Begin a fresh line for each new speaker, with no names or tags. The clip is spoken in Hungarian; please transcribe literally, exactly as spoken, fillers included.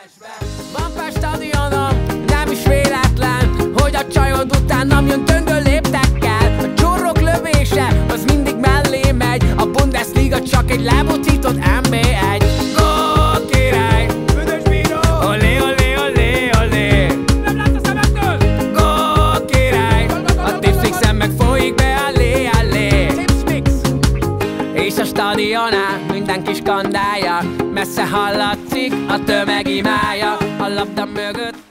Van pár stadionom, nem is véletlen, hogy a csajod utánam jön döngő léptekkel. A csorrok lövése, az mindig mellé megy, a Bundesliga csak egy lebutított en bé egy. Gól király,
Büdös bíró!
olé, olé, olé, olé.
Nem látsz a szemektől?
Gól király, a tipsmixen meg folyik be allé, allé.
Tipsmix!
És a stadionán mindenki skandálja, messze hallatszik a tömeg imája, a labda mögött